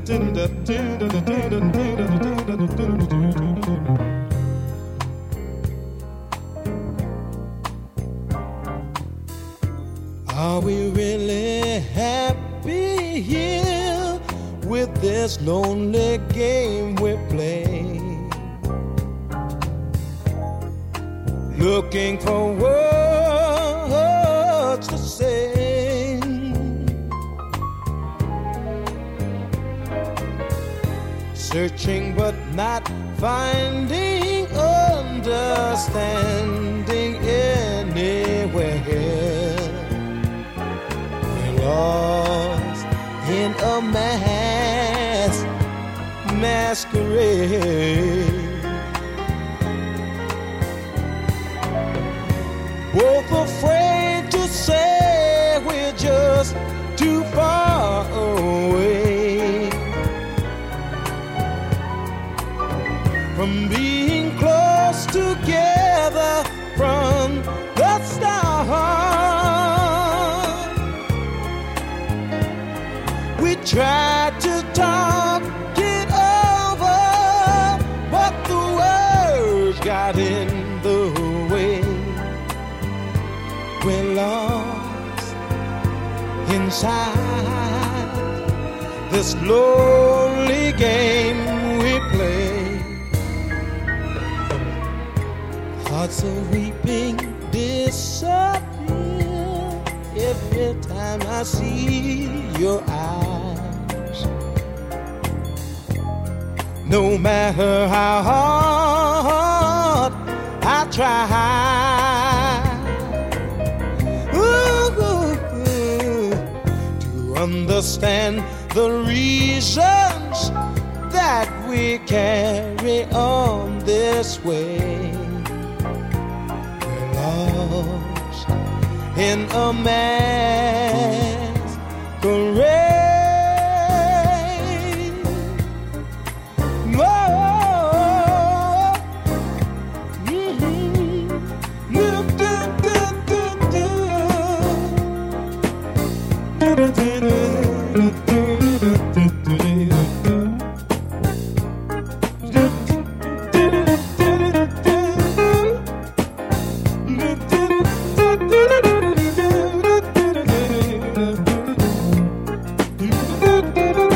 Are we really happy here with this lonely game we play? Looking for words to say, searching but not finding understanding anywhere. We're lost in a masquerade, both afraid to say we're just too far away from being close together from the start. We tried to talk it over, but the words got in the way. We're lost inside this lonely game we play. Hearts are weeping disappear every time I see your eyes. No matter how hard I try to understand the reasons that we carry on this way. We're lost in a masquerade. Do